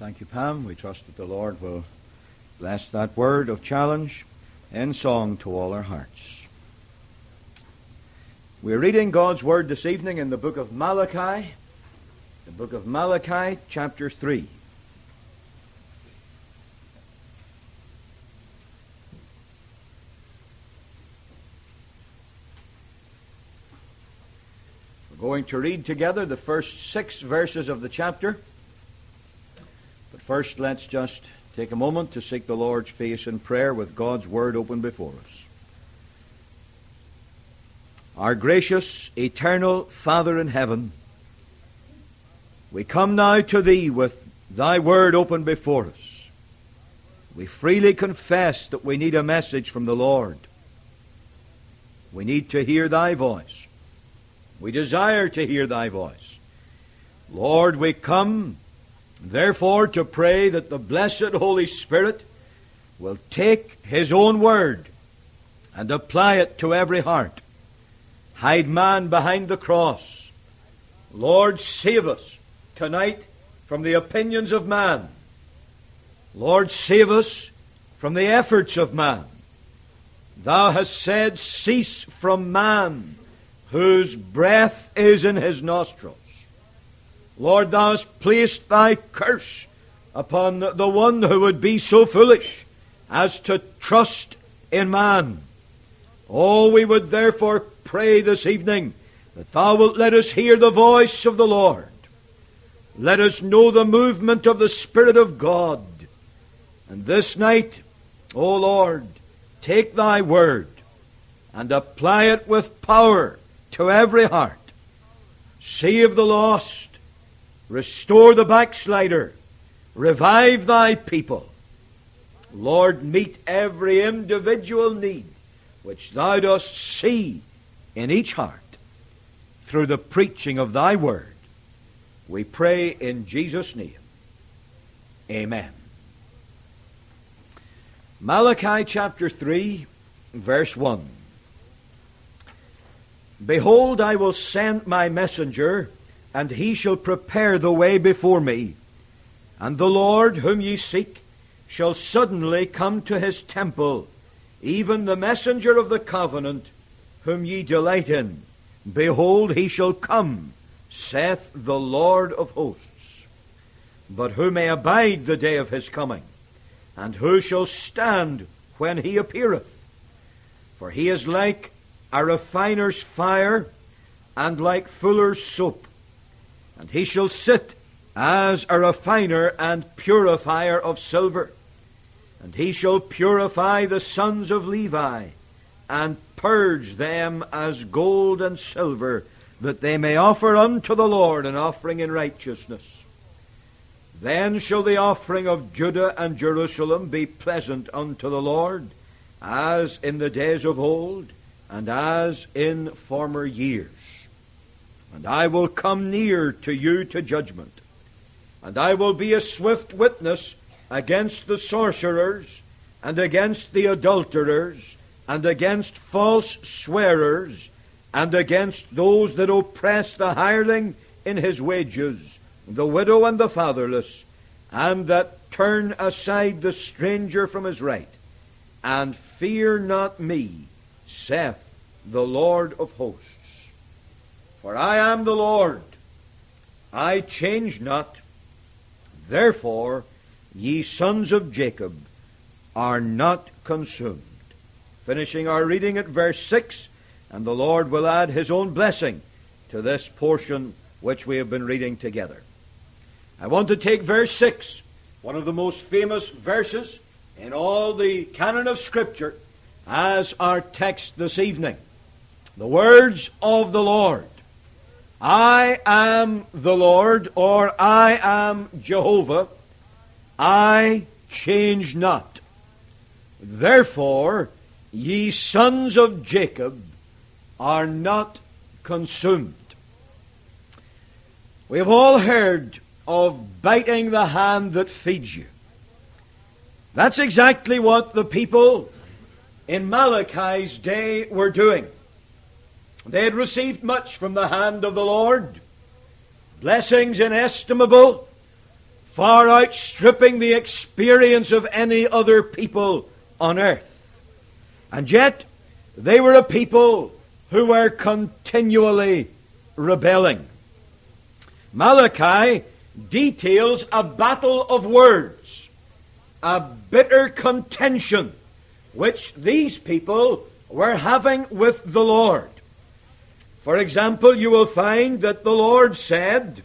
Thank you, Pam. We trust that the Lord will bless that word of challenge in song to all our hearts. We're reading God's word this evening in the book of Malachi, chapter 3. We're going to read together the first 6 verses of the chapter. But first, let's just take a moment to seek the Lord's face in prayer with God's word open before us. Our gracious, eternal Father in heaven, we come now to Thee with Thy word open before us. We freely confess that we need a message from the Lord. We need to hear Thy voice. We desire to hear Thy voice. Lord, we come therefore to pray that the blessed Holy Spirit will take His own word and apply it to every heart. Hide man behind the cross. Lord, save us tonight from the opinions of man. Lord, save us from the efforts of man. Thou hast said, cease from man, whose breath is in his nostrils. Lord, Thou hast placed Thy curse upon the one who would be so foolish as to trust in man. Oh, we would therefore pray this evening that Thou wilt let us hear the voice of the Lord. Let us know the movement of the Spirit of God. And this night, O Lord, take Thy word and apply it with power to every heart. Save the lost. Restore the backslider. Revive Thy people. Lord, meet every individual need which Thou dost see in each heart through the preaching of Thy word. We pray in Jesus' name. Amen. Malachi chapter 3, verse 1. Behold, I will send my messenger, and he shall prepare the way before me. And the Lord whom ye seek shall suddenly come to his temple, even the messenger of the covenant whom ye delight in. Behold, he shall come, saith the Lord of hosts. But who may abide the day of his coming? And who shall stand when he appeareth? For he is like a refiner's fire, and like fuller's soap. And he shall sit as a refiner and purifier of silver. And he shall purify the sons of Levi, and purge them as gold and silver, that they may offer unto the Lord an offering in righteousness. Then shall the offering of Judah and Jerusalem be pleasant unto the Lord, as in the days of old, and as in former years. And I will come near to you to judgment, and I will be a swift witness against the sorcerers, and against the adulterers, and against false swearers, and against those that oppress the hireling in his wages, the widow and the fatherless, and that turn aside the stranger from his right. And fear not me, saith the Lord of hosts. For I am the Lord, I change not. Therefore, ye sons of Jacob are not consumed. Finishing our reading at verse 6, and the Lord will add His own blessing to this portion which we have been reading together. I want to take verse 6, one of the most famous verses in all the canon of Scripture, as our text this evening. The words of the Lord. I am the Lord, or I am Jehovah. I change not. Therefore, ye sons of Jacob are not consumed. We have all heard of biting the hand that feeds you. That's exactly what the people in Malachi's day were doing. They had received much from the hand of the Lord, blessings inestimable, far outstripping the experience of any other people on earth. And yet, they were a people who were continually rebelling. Malachi details a battle of words, a bitter contention which these people were having with the Lord. For example, you will find that the Lord said,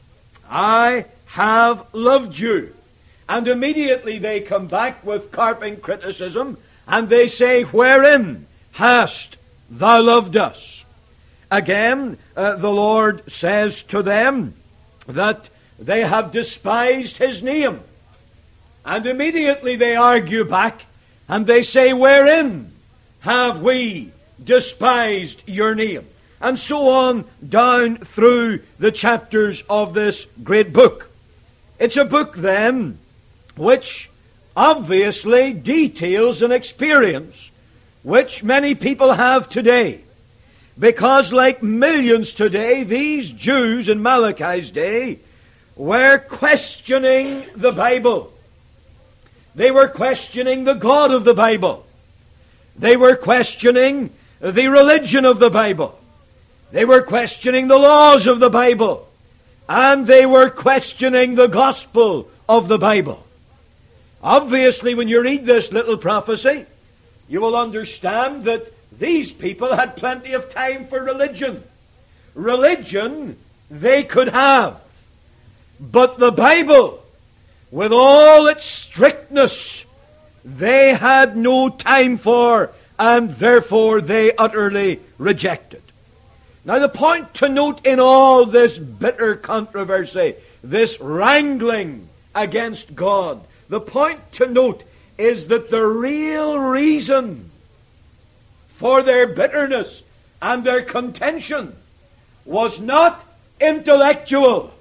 I have loved you. And immediately they come back with carping criticism, and they say, wherein hast thou loved us? Again, the Lord says to them that they have despised his name. And immediately they argue back, and they say, wherein have we despised your name? And so on down through the chapters of this great book. It's a book then which obviously details an experience which many people have today. Because like millions today, these Jews in Malachi's day were questioning the Bible. They were questioning the God of the Bible. They were questioning the religion of the Bible. They were questioning the laws of the Bible. And they were questioning the gospel of the Bible. Obviously, when you read this little prophecy, you will understand that these people had plenty of time for religion. Religion they could have. But the Bible, with all its strictness, they had no time for, and therefore they utterly rejected. Now the point to note in all this bitter controversy, this wrangling against God, the point to note is that the real reason for their bitterness and their contention was not intellectual.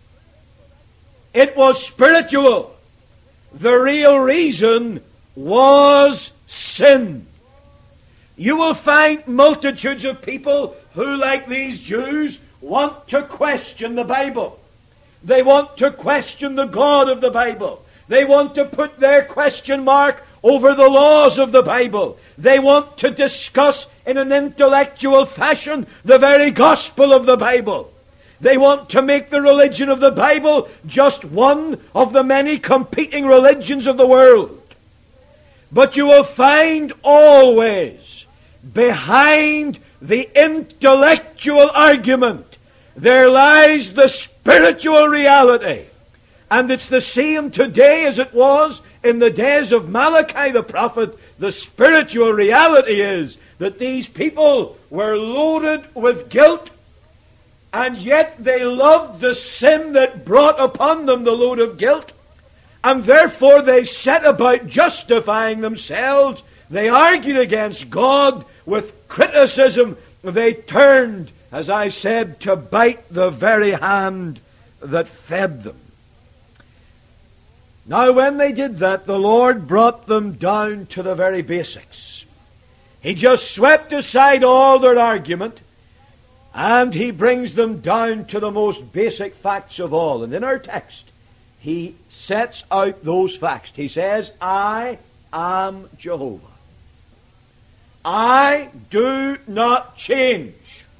It was spiritual. The real reason was sin. You will find multitudes of people who, like these Jews, want to question the Bible. They want to question the God of the Bible. They want to put their question mark over the laws of the Bible. They want to discuss in an intellectual fashion the very gospel of the Bible. They want to make the religion of the Bible just one of the many competing religions of the world. But you will find always behind the intellectual argument there lies the spiritual reality. And it's the same today as it was in the days of Malachi the prophet. The spiritual reality is that these people were loaded with guilt, and yet they loved the sin that brought upon them the load of guilt, and therefore they set about justifying themselves. They argued against God with criticism. They turned, as I said, to bite the very hand that fed them. Now, when they did that, the Lord brought them down to the very basics. He just swept aside all their argument, and He brings them down to the most basic facts of all. And in our text, He sets out those facts. He says, I am Jehovah. I do not change.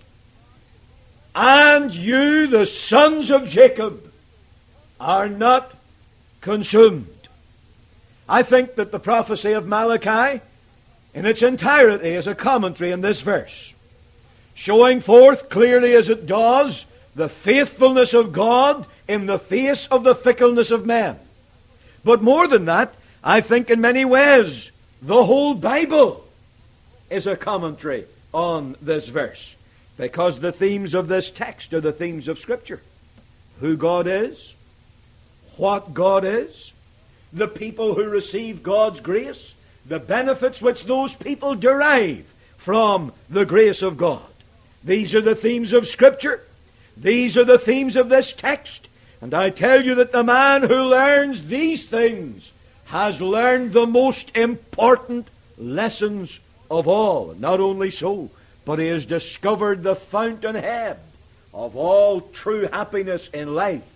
And you, the sons of Jacob, are not consumed. I think that the prophecy of Malachi in its entirety is a commentary on this verse, showing forth clearly as it does the faithfulness of God in the face of the fickleness of men. But more than that, I think in many ways the whole Bible is a commentary on this verse, because the themes of this text are the themes of Scripture. Who God is, what God is, the people who receive God's grace, the benefits which those people derive from the grace of God. These are the themes of Scripture. These are the themes of this text. And I tell you that the man who learns these things has learned the most important lessons of all. And not only so, but he has discovered the fountainhead of all true happiness in life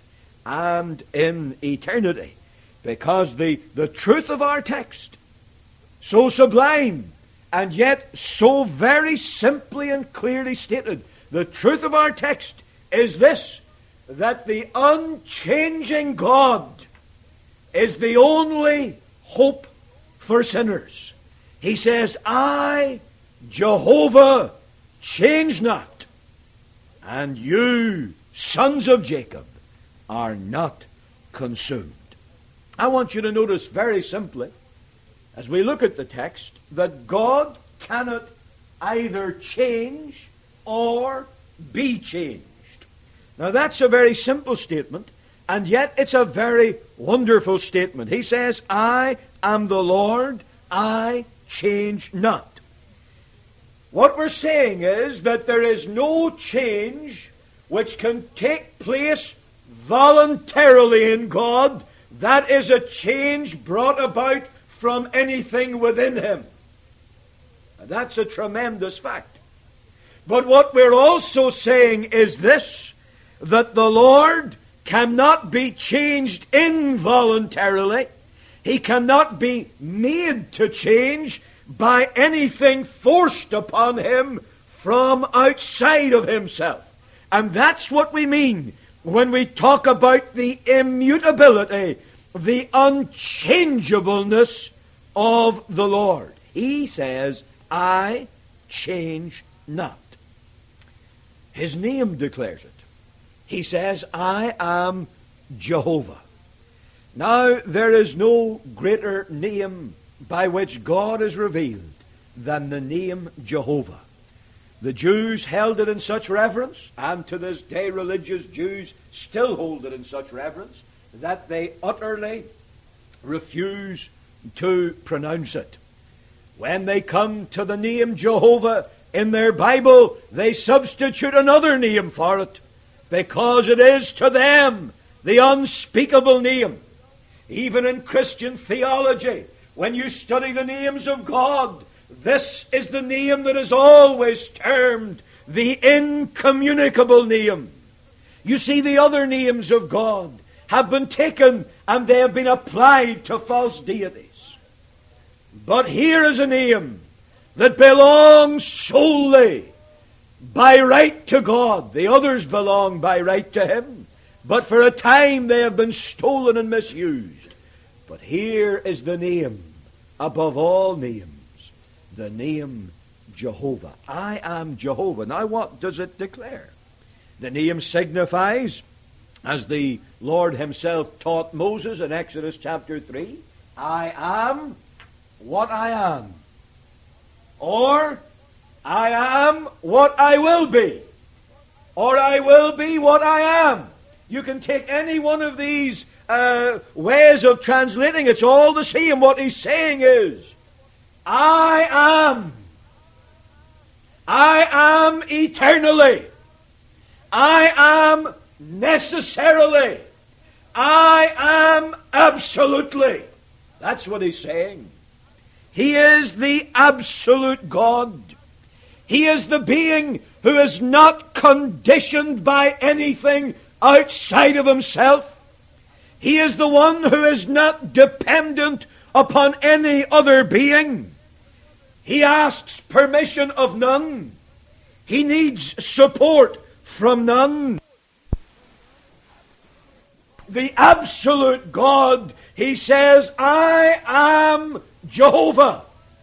and in eternity. Because the truth of our text, so sublime and yet so very simply and clearly stated, the truth of our text is this, that the unchanging God is the only hope for sinners. He says, I, Jehovah, change not, and you, sons of Jacob, are not consumed. I want you to notice very simply, as we look at the text, that God cannot either change or be changed. Now that's a very simple statement, and yet it's a very wonderful statement. He says, I am the Lord, I change not. What we're saying is that there is no change which can take place voluntarily in God. That is a change brought about from anything within Him. That's a tremendous fact. But what we're also saying is this, that the Lord cannot be changed involuntarily. He cannot be made to change by anything forced upon Him from outside of Himself. And that's what we mean when we talk about the immutability, the unchangeableness of the Lord. He says, I change not. His name declares it. He says, I am Jehovah. Now, there is no greater name by which God is revealed than the name Jehovah. The Jews held it in such reverence, and to this day religious Jews still hold it in such reverence, that they utterly refuse to pronounce it. When they come to the name Jehovah in their Bible, they substitute another name for it, because it is to them the unspeakable name. Even in Christian theology, when you study the names of God, this is the name that is always termed the incommunicable name. You see, the other names of God have been taken and they have been applied to false deities. But here is a name that belongs solely by right to God. The others belong by right to Him, but for a time they have been stolen and misused. But here is the name above all names, the name Jehovah. I am Jehovah. Now what does it declare? The name signifies, as the Lord Himself taught Moses in Exodus chapter 3, I am what I am. Or, I am what I will be. Or, I will be what I am. You can take any one of these ways of translating. It's all the same. What he's saying is, I am. I am eternally. I am necessarily. I am absolutely. That's what he's saying. He is the absolute God. He is the being who is not conditioned by anything outside of Himself. He is the one who is not dependent upon any other being. He asks permission of none. He needs support from none. The absolute God, He says, I am Jehovah.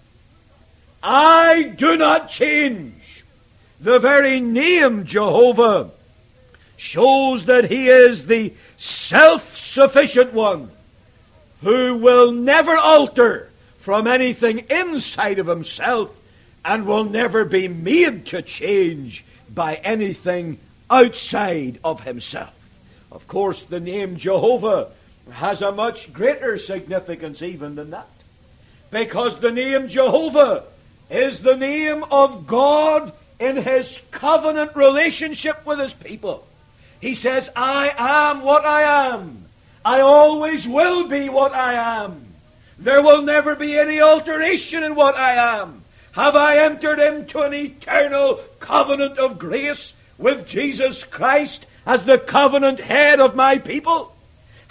I do not change. The very name Jehovah shows that He is the self-sufficient one who will never alter from anything inside of Himself and will never be made to change by anything outside of Himself. Of course, the name Jehovah has a much greater significance even than that, because the name Jehovah is the name of God in His covenant relationship with His people. He says, I am what I am. I always will be what I am. There will never be any alteration in what I am. Have I entered into an eternal covenant of grace with Jesus Christ as the covenant head of my people?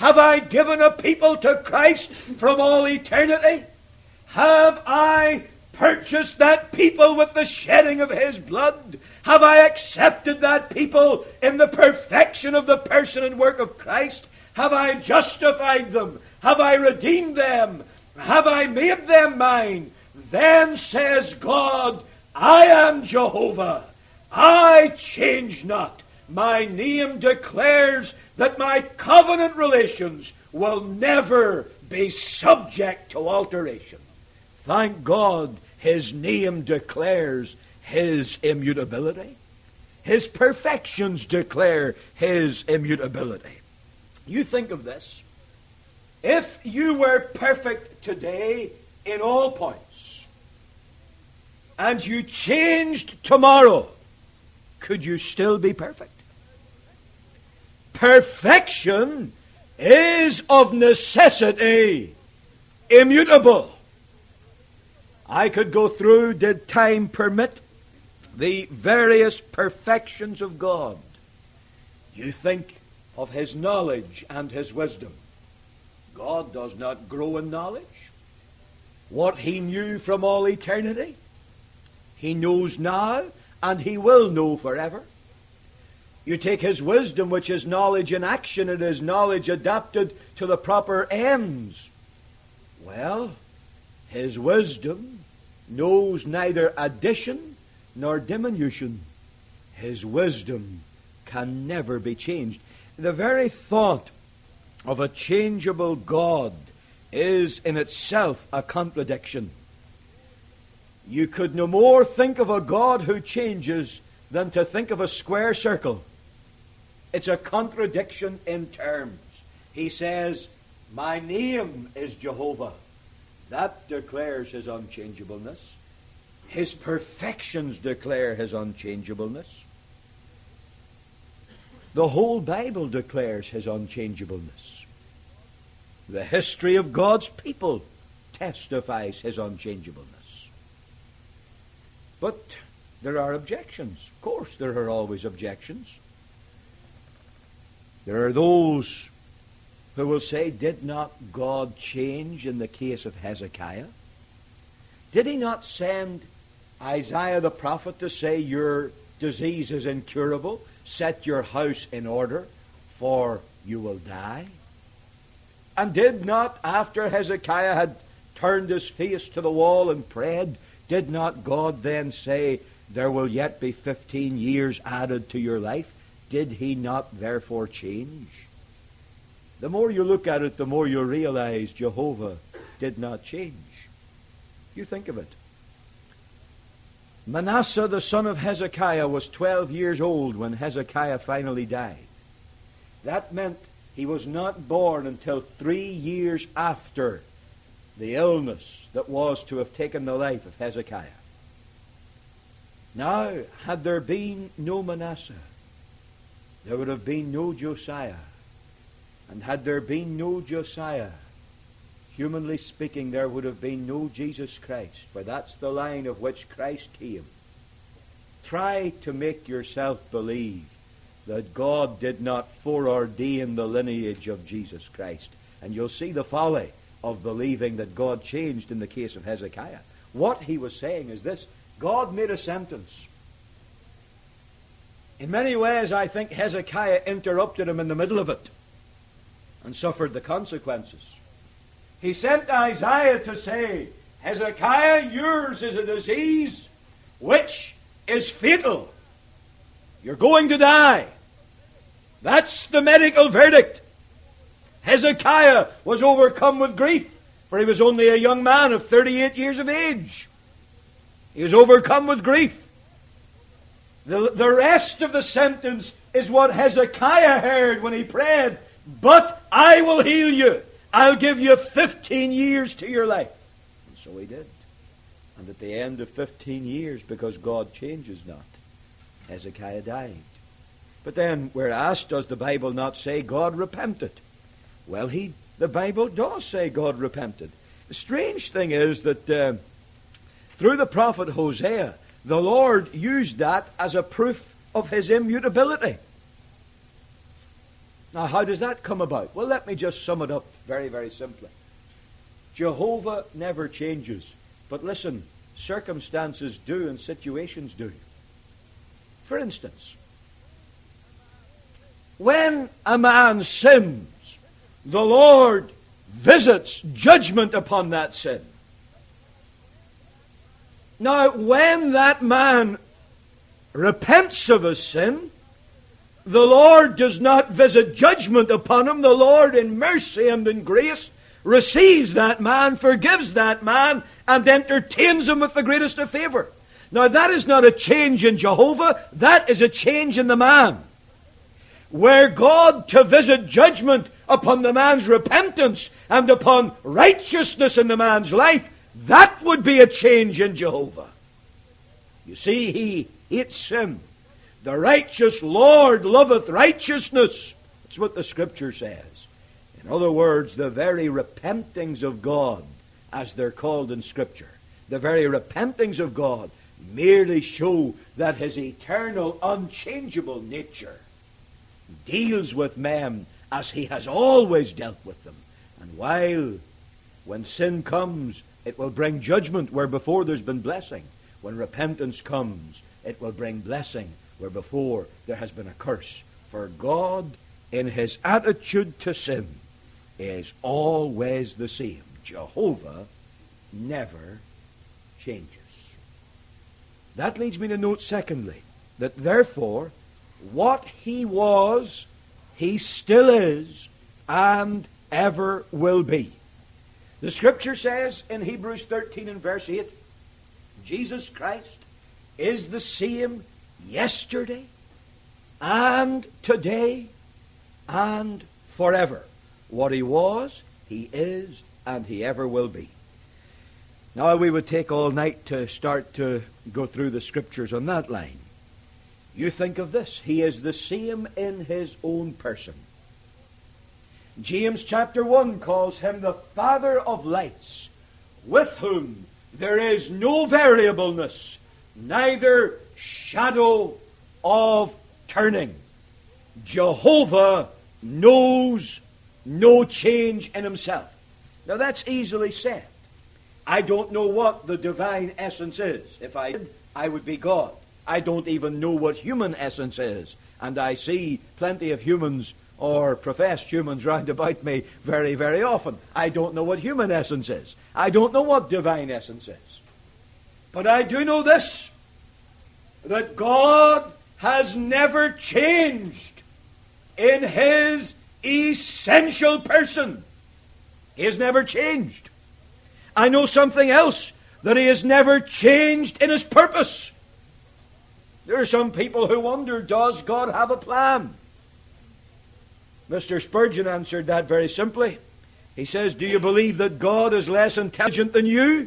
Have I given a people to Christ from all eternity? Have I purchased that people with the shedding of his blood? Have I accepted that people in the perfection of the person and work of Christ? Have I justified them? Have I redeemed them? Have I made them mine? Then says God, I am Jehovah. I change not. My name declares that my covenant relations will never be subject to alteration. Thank God, his name declares his immutability. His perfections declare his immutability. You think of this. If you were perfect today in all points, and you changed tomorrow, could you still be perfect? Perfection is of necessity immutable. I could go through, did time permit, the various perfections of God. You think of his knowledge and his wisdom. God does not grow in knowledge. What he knew from all eternity, he knows now, and he will know forever. You take his wisdom, which is knowledge in action, it is knowledge adapted to the proper ends. Well, his wisdom knows neither addition nor diminution. His wisdom can never be changed. The very thought of a changeable God is in itself a contradiction. You could no more think of a God who changes than to think of a square circle. It's a contradiction in terms. He says, my name is Jehovah. That declares his unchangeableness. His perfections declare his unchangeableness. The whole Bible declares his unchangeableness. The history of God's people testifies his unchangeableness. But there are objections. Of course, there are always objections. There are those who will say, did not God change in the case of Hezekiah? Did he not send Isaiah the prophet to say, your disease is incurable, set your house in order, for you will die? And did not, after Hezekiah had turned his face to the wall and prayed, did not God then say, there will yet be 15 years added to your life? Did he not therefore change? The more you look at it, the more you realize Jehovah did not change. You think of it. Manasseh, the son of Hezekiah, was 12 years old when Hezekiah finally died. That meant he was not born until 3 years after the illness that was to have taken the life of Hezekiah. Now, had there been no Manasseh, there would have been no Josiah. And had there been no Josiah, humanly speaking, there would have been no Jesus Christ, for that's the line of which Christ came. Try to make yourself believe that God did not foreordain the lineage of Jesus Christ, and you'll see the folly of believing that God changed in the case of Hezekiah. What he was saying is this: God made a sentence. In many ways, I think Hezekiah interrupted him in the middle of it and suffered the consequences. He sent Isaiah to say, Hezekiah, yours is a disease which is fatal. You're going to die. That's the medical verdict. Hezekiah was overcome with grief, for he was only a young man of 38 years of age. He was overcome with grief. The rest of the sentence is what Hezekiah heard when he prayed, but I will heal you. I'll give you 15 years to your life. And so he did. And at the end of 15 years, because God changes not, Hezekiah died. But then we're asked, does the Bible not say God repented? Well, the Bible does say God repented. The strange thing is that through the prophet Hosea, the Lord used that as a proof of his immutability. Now, how does that come about? Well, let me just sum it up very, very simply. Jehovah never changes. But listen, circumstances do and situations do. For instance, when a man sins, the Lord visits judgment upon that sin. Now, when that man repents of his sin, the Lord does not visit judgment upon him. The Lord, in mercy and in grace, receives that man, forgives that man, and entertains him with the greatest of favor. Now, that is not a change in Jehovah. That is a change in the man. Were God to visit judgment upon the man's repentance and upon righteousness in the man's life, that would be a change in Jehovah. You see, he hates sin. The righteous Lord loveth righteousness. That's what the Scripture says. In other words, the very repentings of God, as they're called in Scripture, the very repentings of God merely show that His eternal, unchangeable nature deals with men as He has always dealt with them. And while when sin comes, it will bring judgment where before there's been blessing. When repentance comes, it will bring blessing where before there has been a curse. For God, in His attitude to sin, is always the same. Jehovah never changes. That leads me to note, secondly, that therefore, what He was, He still is, and ever will be. The Scripture says in Hebrews 13 and verse 8, Jesus Christ is the same yesterday and today and forever. What He was, He is, and He ever will be. Now, we would take all night to start to go through the Scriptures on that line. You think of this. He is the same in His own person. James chapter 1 calls Him the Father of lights, with whom there is no variableness, neither shadow of turning. Jehovah knows no change in Himself. Now, that's easily said. I don't know what the divine essence is. If I did, I would be God. I don't even know what human essence is. And I see plenty of humans or professed humans round about me very, very often. I don't know what human essence is. I don't know what divine essence is. But I do know this, that God has never changed in His essential person. He has never changed. I know something else, that He has never changed in His purpose. There are some people who wonder, does God have a plan? Mr. Spurgeon answered that very simply. He says, do you believe that God is less intelligent than you?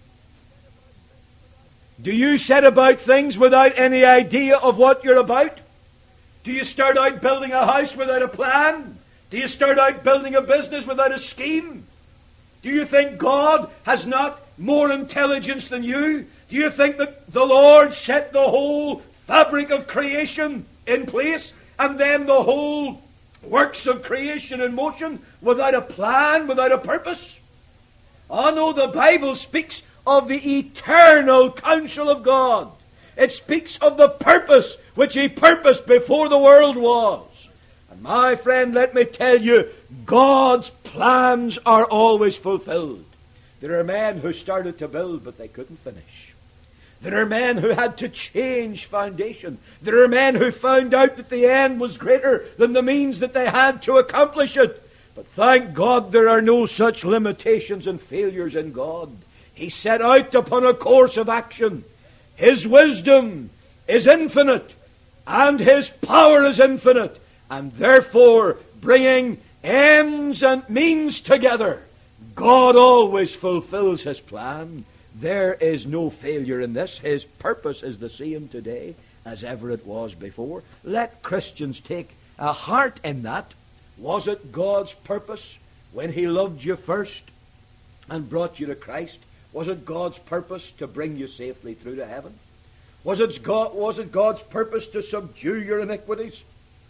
Do you set about things without any idea of what you're about? Do you start out building a house without a plan? Do you start out building a business without a scheme? Do you think God has not more intelligence than you? Do you think that the Lord set the whole fabric of creation in place and then the whole works of creation in motion without a plan, without a purpose? Oh no, the Bible speaks of the eternal counsel of God. It speaks of the purpose which He purposed before the world was. And my friend, let me tell you, God's plans are always fulfilled. There are men who started to build, but they couldn't finish. There are men who had to change foundation. There are men who found out that the end was greater than the means that they had to accomplish it. But thank God there are no such limitations and failures in God. He set out upon a course of action. His wisdom is infinite, and His power is infinite, and therefore, bringing ends and means together, God always fulfills His plan. There is no failure in this. His purpose is the same today as ever it was before. Let Christians take a heart in that. Was it God's purpose when He loved you first and brought you to Christ? Was it God's purpose to bring you safely through to heaven? Was it God's purpose to subdue your iniquities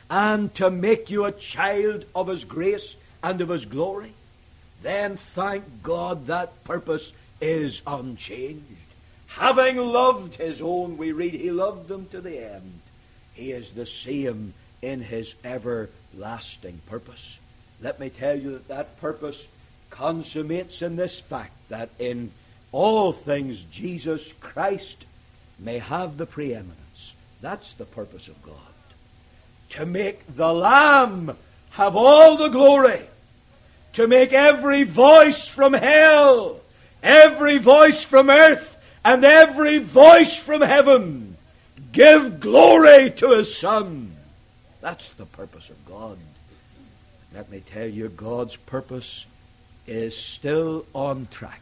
and to make you a child of His grace and of His glory, then thank God that purpose is unchanged. Having loved His own, we read, He loved them to the end. He is the same in His everlasting purpose. Let me tell you that that purpose consummates in this fact, that in all things Jesus Christ may have the preeminence. That's the purpose of God. To make the Lamb have all the glory. To make every voice from hell, every voice from earth, and every voice from heaven give glory to His Son. That's the purpose of God. Let me tell you, God's purpose is still on track.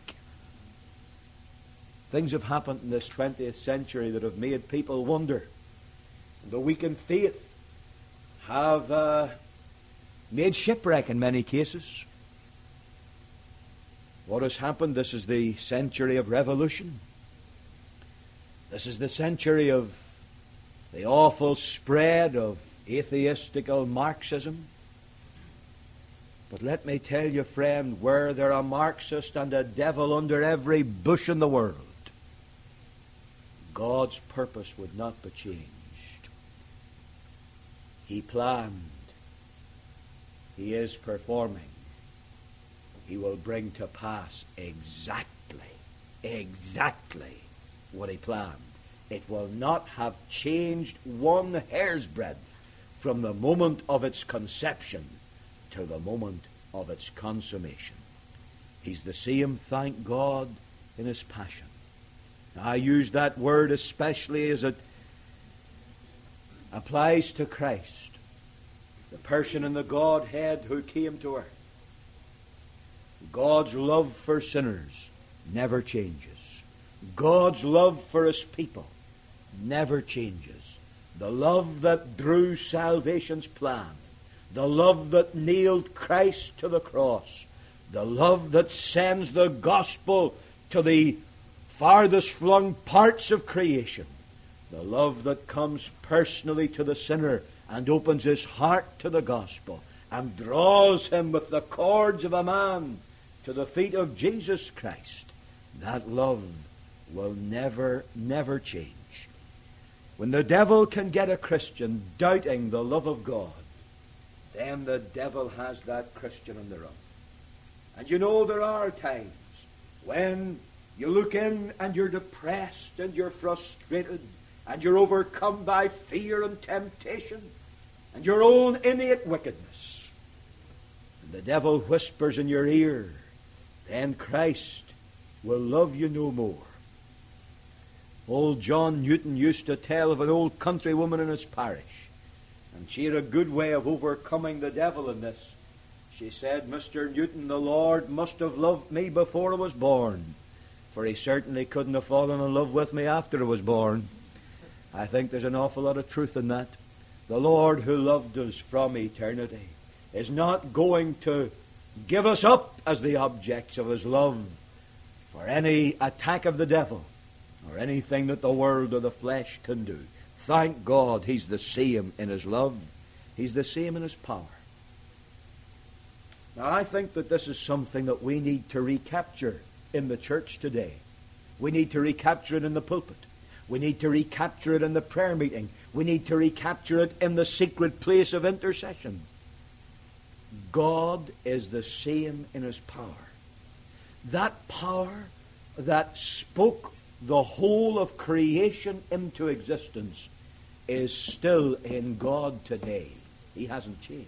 Things have happened in this 20th century that have made people wonder. The weak in faith have made shipwreck in many cases. What has happened? This is the century of revolution. This is the century of the awful spread of atheistical Marxism. But let me tell you, friend, were there a Marxist and a devil under every bush in the world, God's purpose would not be changed. He planned. He is performing. He will bring to pass exactly what He planned. It will not have changed one hair's breadth from the moment of its conception to the moment of its consummation. He's the same, thank God, in His passion. Now, I use that word especially as it applies to Christ, the person in the Godhead who came to earth. God's love for sinners never changes. God's love for His people never changes. The love that drew salvation's plan, the love that nailed Christ to the cross, the love that sends the gospel to the farthest flung parts of creation, the love that comes personally to the sinner and opens his heart to the gospel and draws him with the cords of a man to the feet of Jesus Christ, that love will never, never change. When the devil can get a Christian doubting the love of God, then the devil has that Christian on the run. And you know, there are times when you look in and you're depressed and you're frustrated and you're overcome by fear and temptation and your own innate wickedness. And the devil whispers in your ear, then Christ will love you no more. Old John Newton used to tell of an old countrywoman in his parish, and she had a good way of overcoming the devil in this. She said, Mr. Newton, the Lord must have loved me before I was born, for He certainly couldn't have fallen in love with me after I was born. I think there's an awful lot of truth in that. The Lord who loved us from eternity is not going to give us up as the objects of His love for any attack of the devil or anything that the world or the flesh can do. Thank God He's the same in His love. He's the same in His power. Now, I think that this is something that we need to recapture in the church today. We need to recapture it in the pulpit. We need to recapture it in the prayer meeting. We need to recapture it in the secret place of intercession. God is the same in His power. That power that spoke the whole of creation into existence is still in God today. He hasn't changed.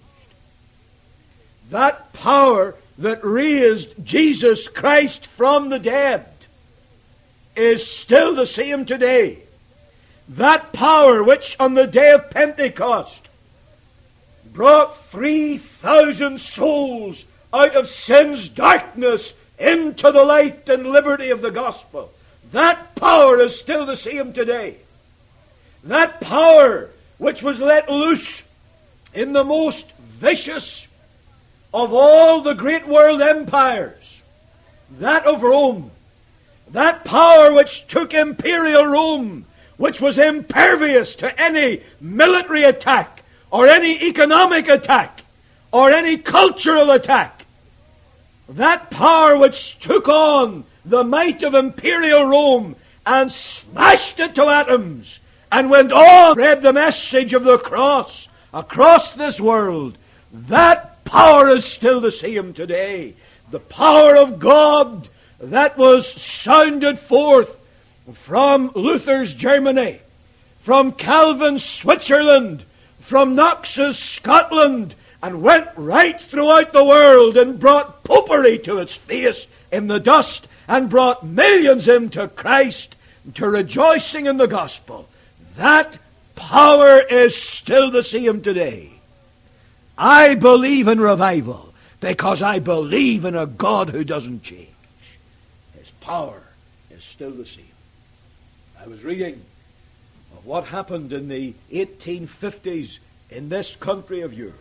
That power that raised Jesus Christ from the dead is still the same today. That power which on the day of Pentecost brought 3,000 souls out of sin's darkness into the light and liberty of the gospel, that power is still the same today. That power which was let loose in the most vicious of all the great world empires, that of Rome, that power which took imperial Rome, which was impervious to any military attack or any economic attack, or any cultural attack. That power which took on the might of imperial Rome and smashed it to atoms and went on, spread the message of the cross across this world, that power is still the same today. The power of God that was sounded forth from Luther's Germany, from Calvin's Switzerland, from Knox's Scotland, and went right throughout the world and brought popery to its face in the dust and brought millions into Christ, to rejoicing in the gospel. That power is still the same today. I believe in revival because I believe in a God who doesn't change. His power is still the same. I was reading of what happened in the 1850s in this country of yours,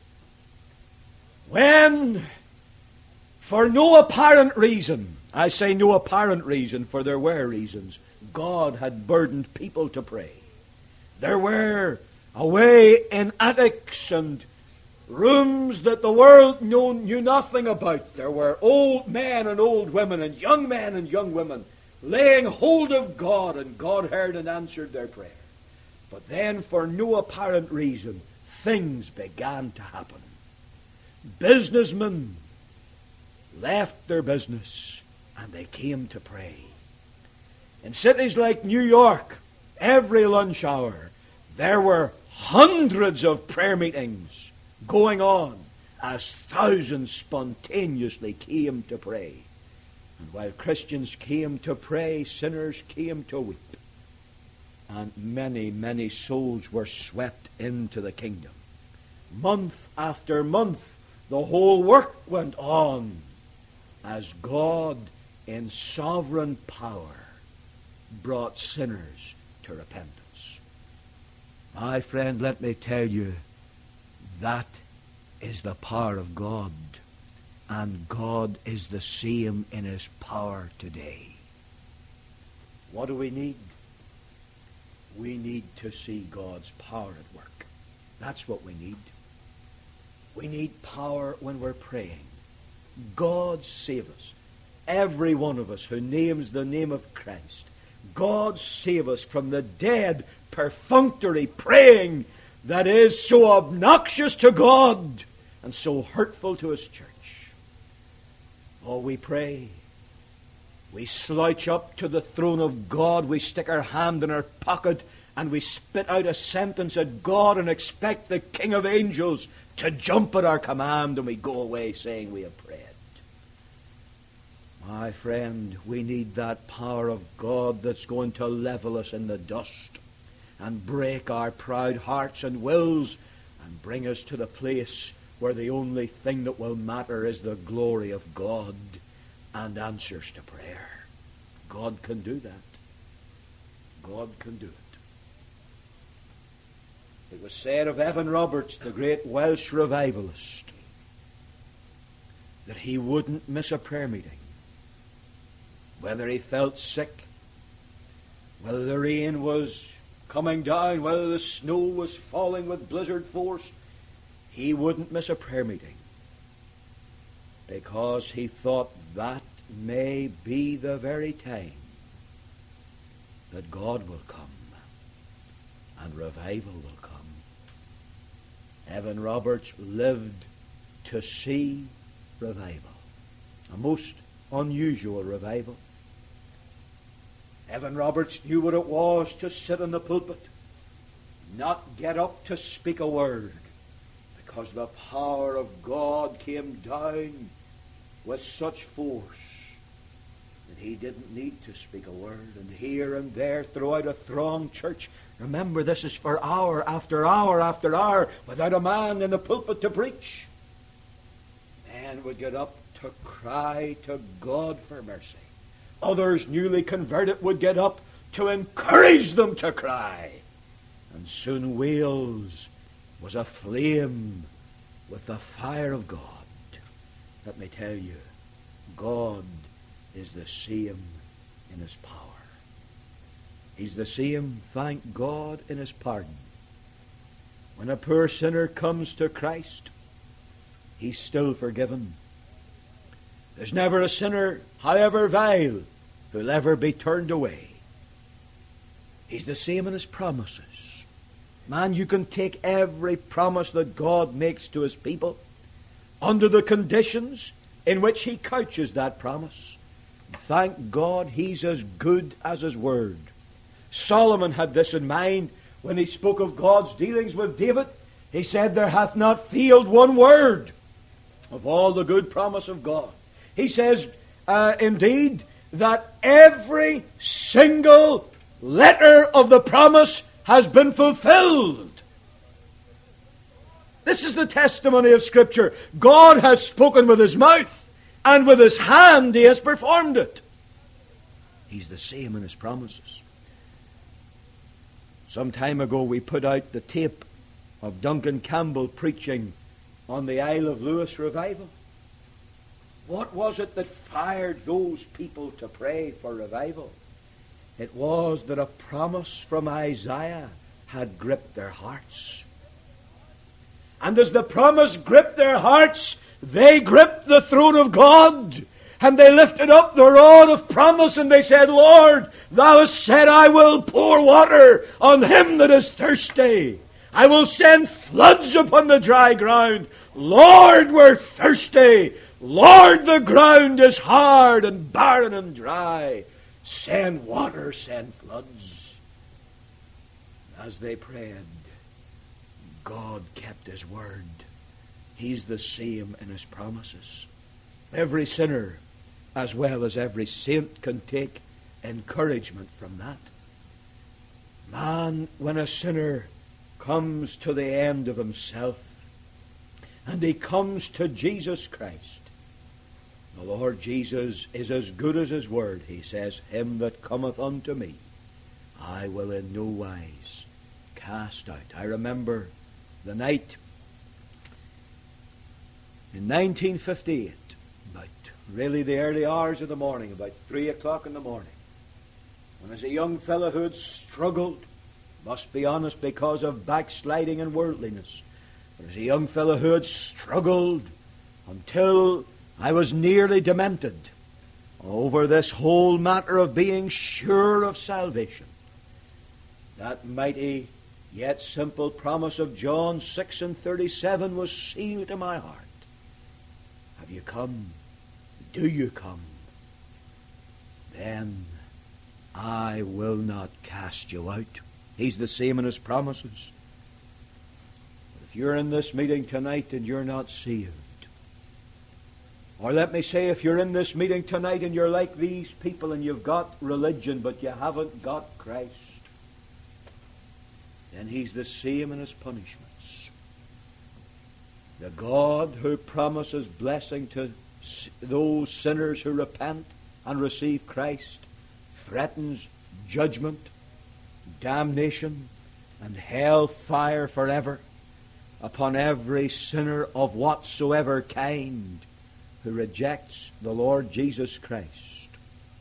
when, for no apparent reason, I say no apparent reason, for there were reasons, God had burdened people to pray. There were, away in attics and rooms that the world knew nothing about, there were old men and old women and young men and young women laying hold of God, and God heard and answered their prayer. But then, for no apparent reason, things began to happen. Businessmen left their business and they came to pray. In cities like New York, every lunch hour, there were hundreds of prayer meetings going on as thousands spontaneously came to pray. And while Christians came to pray, sinners came to weep. And many, many souls were swept into the kingdom. Month after month, the whole work went on as God, in sovereign power, brought sinners to repentance. My friend, let me tell you, that is the power of God. And God is the same in His power today. What do we need? We need to see God's power at work. That's what we need. We need power when we're praying. God save us. Every one of us who names the name of Christ. God save us from the dead, perfunctory praying that is so obnoxious to God and so hurtful to His church. Oh, we pray. We slouch up to the throne of God. We stick our hand in our pocket and we spit out a sentence at God and expect the King of Angels to jump at our command, and we go away saying we have prayed. My friend, we need that power of God that's going to level us in the dust and break our proud hearts and wills and bring us to the place where the only thing that will matter is the glory of God and answers to prayer. God can do that. God can do it. It was said of Evan Roberts, the great Welsh revivalist, that he wouldn't miss a prayer meeting. Whether he felt sick, whether the rain was coming down, whether the snow was falling with blizzard force, he wouldn't miss a prayer meeting, because he thought that may be the very time that God will come and revival will come. Evan Roberts lived to see revival, a most unusual revival. Evan Roberts knew what it was to sit in the pulpit, not get up to speak a word, because the power of God came down with such force that he didn't need to speak a word. And here and there throughout a thronged church, remember, this is for hour after hour after hour without a man in the pulpit to preach, men would get up to cry to God for mercy. Others, newly converted, would get up to encourage them to cry. And soon Wales was aflame with the fire of God. Let me tell you, God is the same in His power. He's the same, thank God, in His pardon. When a poor sinner comes to Christ, he's still forgiven. There's never a sinner, however vile, who'll ever be turned away. He's the same in his promises. Man, you can take every promise that God makes to his people under the conditions in which he couches that promise. Thank God he's as good as his word. Solomon had this in mind when he spoke of God's dealings with David. He said, there hath not failed one word of all the good promise of God. He says, indeed, that every single letter of the promise has been fulfilled. This is the testimony of Scripture. God has spoken with his mouth, and with his hand he has performed it. He's the same in his promises. Some time ago we put out the tape of Duncan Campbell preaching on the Isle of Lewis revival. What was it that fired those people to pray for revival? It was that a promise from Isaiah had gripped their hearts. And as the promise gripped their hearts, they gripped the throne of God. And they lifted up the rod of promise and they said, Lord, thou hast said, I will pour water on him that is thirsty. I will send floods upon the dry ground. Lord, we're thirsty. Lord, the ground is hard and barren and dry. Send water, send floods. As they prayed, God kept his word. He's the same in his promises. Every sinner, as well as every saint, can take encouragement from that. Man, when a sinner comes to the end of himself and he comes to Jesus Christ, the Lord Jesus is as good as his word. He says, him that cometh unto me, I will in no wise cast out. I remember the night in 1958, about really the early hours of the morning, about 3 o'clock in the morning, when as a young fellow who had struggled, must be honest, because of backsliding and worldliness, but as a young fellow who had struggled until I was nearly demented over this whole matter of being sure of salvation, that mighty yet simple promise of John 6:37 was sealed to my heart. Have you come? Do you come? Then I will not cast you out. He's the same in his promises. If you're in this meeting tonight and you're not saved, or let me say, if you're in this meeting tonight and you're like these people and you've got religion but you haven't got Christ, then he's the same in his punishments. The God who promises blessing to those sinners who repent and receive Christ threatens judgment, damnation, and hell fire forever upon every sinner of whatsoever kind who rejects the Lord Jesus Christ.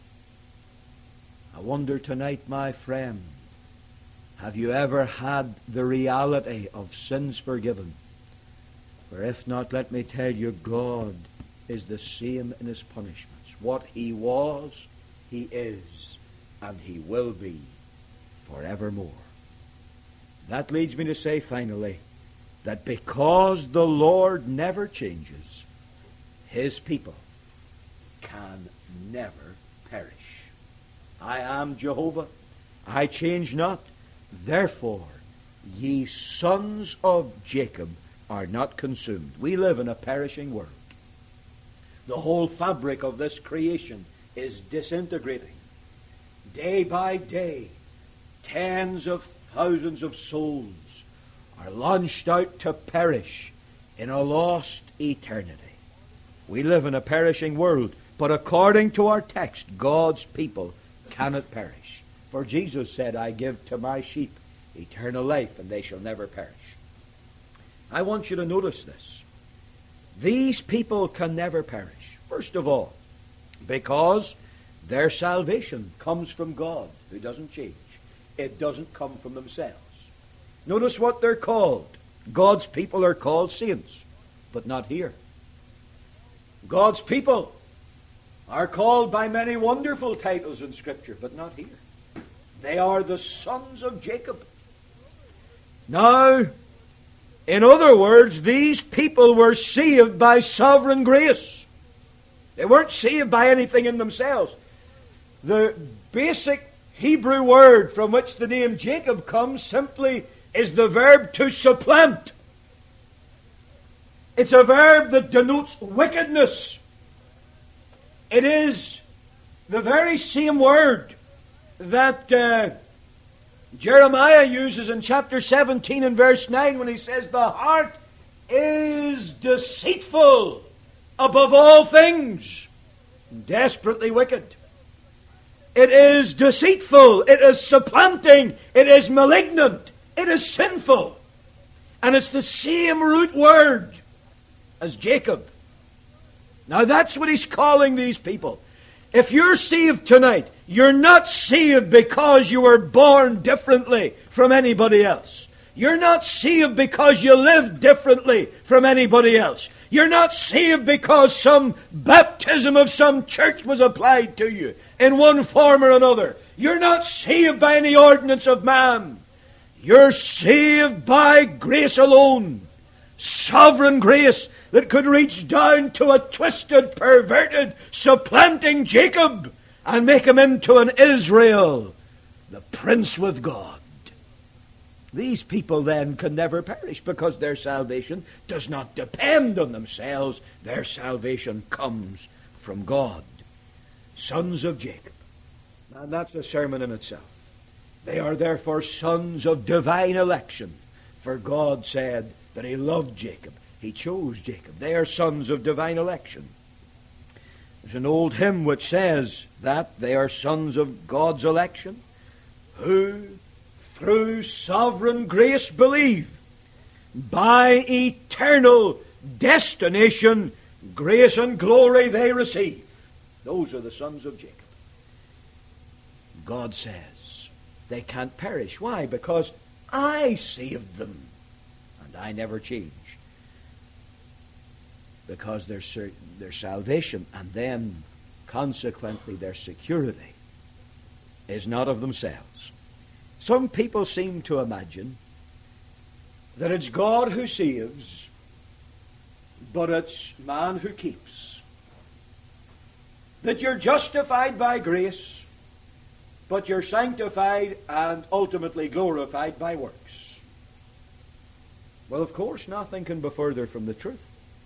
I wonder tonight, my friend, have you ever had the reality of sins forgiven? For if not, let me tell you, God is the same in his punishments. What he was, he is, and he will be forevermore. That leads me to say finally, that because the Lord never changes, his people can never perish. I am Jehovah, I change not. Therefore, ye sons of Jacob are not consumed. We live in a perishing world. The whole fabric of this creation is disintegrating. Day by day, tens of thousands of souls are launched out to perish in a lost eternity. We live in a perishing world, but according to our text, God's people cannot perish. For Jesus said, I give to my sheep eternal life, and they shall never perish. I want you to notice this. These people can never perish. First of all, because their salvation comes from God, who doesn't change. It doesn't come from themselves. Notice what they're called. God's people are called saints, but not here. God's people are called by many wonderful titles in Scripture, but not here. They are the sons of Jacob. Now, in other words, these people were saved by sovereign grace. They weren't saved by anything in themselves. The basic Hebrew word from which the name Jacob comes simply is the verb to supplant. It's a verb that denotes wickedness. It is the very same word that Jeremiah uses in chapter 17 and verse 9 when he says, "The heart is deceitful above all things, desperately wicked." It is deceitful, it is supplanting, it is malignant, it is sinful. And it's the same root word as Jacob. Now that's what he's calling these people. If you're saved tonight, you're not saved because you were born differently from anybody else. You're not saved because you lived differently from anybody else. You're not saved because some baptism of some church was applied to you in one form or another. You're not saved by any ordinance of man. You're saved by grace alone. Sovereign grace that could reach down to a twisted, perverted, supplanting Jacob and make him into an Israel, the prince with God. These people then can never perish because their salvation does not depend on themselves. Their salvation comes from God. Sons of Jacob. And that's a sermon in itself. They are therefore sons of divine election. For God said that He loved Jacob. He chose Jacob. They are sons of divine election. There's an old hymn which says that they are sons of God's election, who through sovereign grace believe, by eternal destination grace and glory they receive. Those are the sons of Jacob. God says they can't perish. Why? Because I saved them and I never change. Because their salvation and then consequently their security is not of themselves. Some people seem to imagine that it's God who saves, but it's man who keeps. That you're justified by grace, but you're sanctified and ultimately glorified by works. Well, of course, nothing can be further from the truth.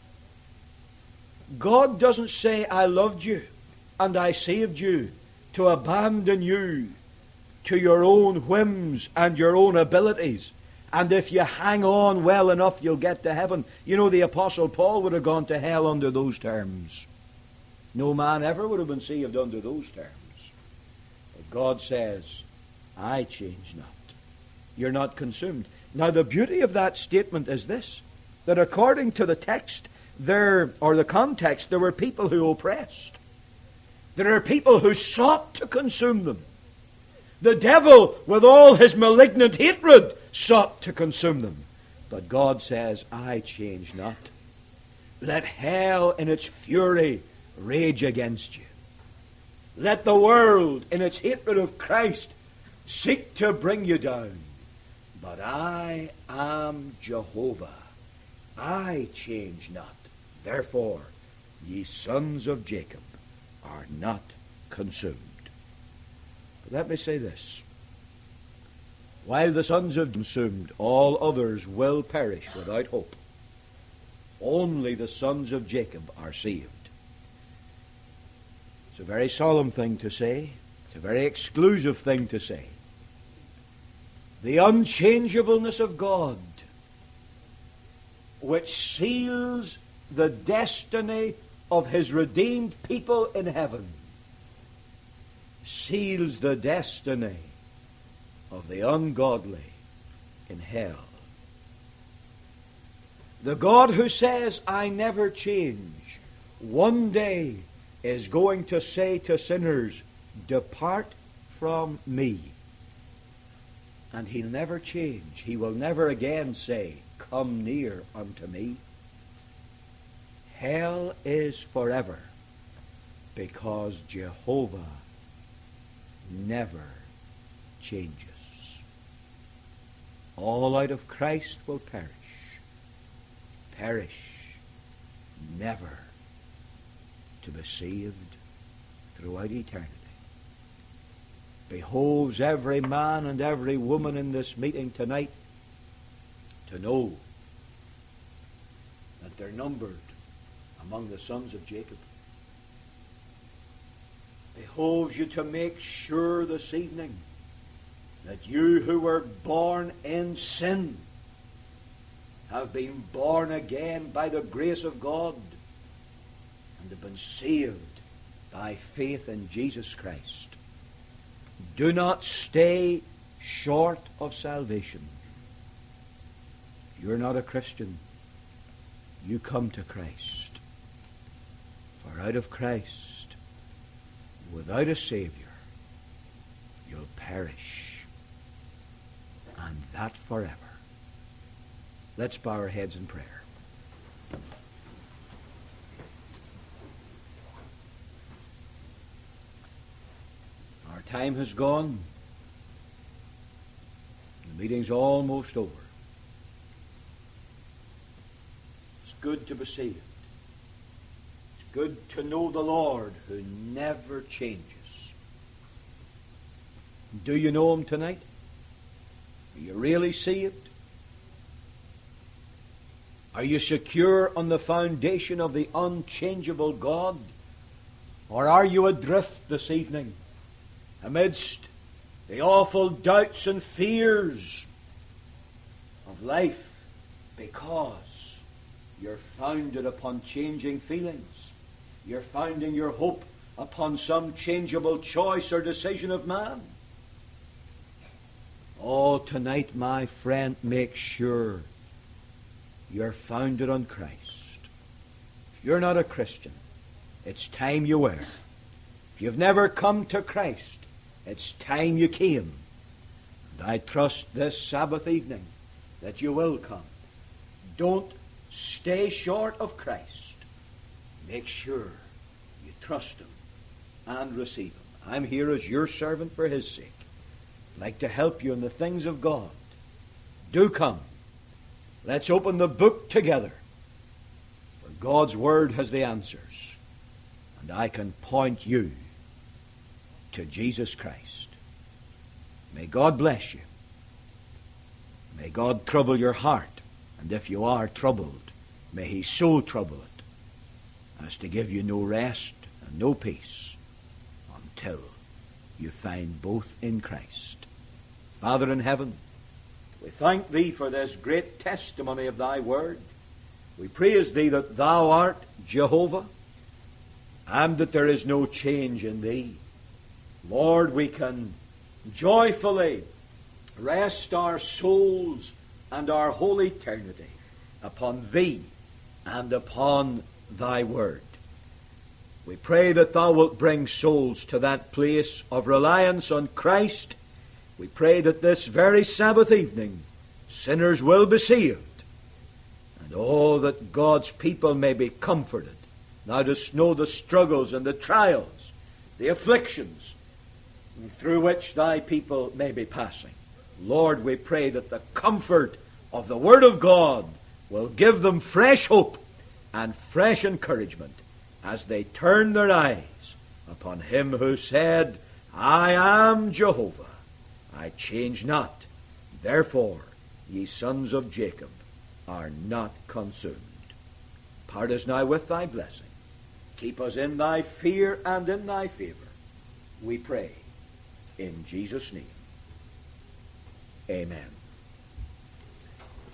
God doesn't say, I loved you and I saved you to abandon you to your own whims and your own abilities. And if you hang on well enough, you'll get to heaven. You know, the Apostle Paul would have gone to hell under those terms. No man ever would have been saved under those terms. But God says, I change not. You're not consumed. Now, the beauty of that statement is this, that according to the text, the context, there were people who oppressed. There are people who sought to consume them. The devil, with all his malignant hatred, sought to consume them. But God says, I change not. Let hell in its fury rage against you. Let the world in its hatred of Christ seek to bring you down. But I am Jehovah. I change not. Therefore, ye sons of Jacob are not consumed. But let me say this. While the sons of consumed, all others will perish without hope. Only the sons of Jacob are saved. It's a very solemn thing to say. It's a very exclusive thing to say. The unchangeableness of God, which seals the destiny of His redeemed people in heaven, seals the destiny of the ungodly in hell. The God who says, I never change, one day is going to say to sinners, depart from me. And He'll never change. He will never again say, come near unto me. Hell is forever, because Jehovah never changes. All out of Christ will perish. Perish never to be saved throughout eternity. Behoves every man and every woman in this meeting tonight to know that they're numbered among the sons of Jacob. Behoves you to make sure this evening that you who were born in sin have been born again by the grace of God and have been saved by faith in Jesus Christ. Do not stay short of salvation. If you're not a Christian, you come to Christ. For out of Christ, without a Savior, you'll perish, and that forever. Let's bow our heads in prayer. Our time has gone. The meeting's almost over. It's good to be saved. It's good to know the Lord who never changes. Do you know Him tonight? Are you really saved? Are you secure on the foundation of the unchangeable God? Or are you adrift this evening amidst the awful doubts and fears of life because you're founded upon changing feelings? You're founding your hope upon some changeable choice or decision of man? Oh, tonight, my friend, make sure you're founded on Christ. If you're not a Christian, it's time you were. If you've never come to Christ, it's time you came. And I trust this Sabbath evening that you will come. Don't stay short of Christ. Make sure you trust Him and receive Him. I'm here as your servant for His sake. I'd like to help you in the things of God. Do come. Let's open the book together. For God's Word has the answers. And I can point you to Jesus Christ. May God bless you. May God trouble your heart. And if you are troubled, may He so trouble it as to give you no rest and no peace until you find both in Christ. Father in heaven, we thank Thee for this great testimony of Thy Word. We praise Thee that Thou art Jehovah and that there is no change in Thee. Lord, we can joyfully rest our souls and our whole eternity upon Thee and upon Thy Word. We pray that Thou wilt bring souls to that place of reliance on Christ. We pray that this very Sabbath evening sinners will be saved. And oh, that God's people may be comforted. Thou dost know the struggles and the trials, the afflictions through which Thy people may be passing. Lord, we pray that the comfort of the Word of God will give them fresh hope and fresh encouragement as they turn their eyes upon Him who said, I am Jehovah. I change not. Therefore, ye sons of Jacob are not consumed. Part us now with Thy blessing. Keep us in Thy fear and in Thy favor. We pray in Jesus' name. Amen.